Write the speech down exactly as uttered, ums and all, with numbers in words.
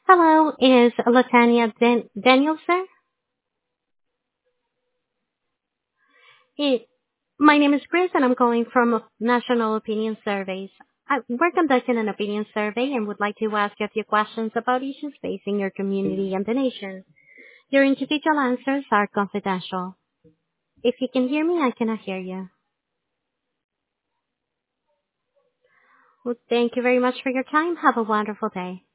Hello, is Latanya Dan- Daniels there? Hey, my name is Chris and I'm calling from National Opinion Surveys. I, we're conducting an opinion survey and would like to ask you a few questions about issues facing your community and the nation. Your individual answers are confidential. If you can hear me, I cannot hear you. Well, thank you very much for your time. Have a wonderful day.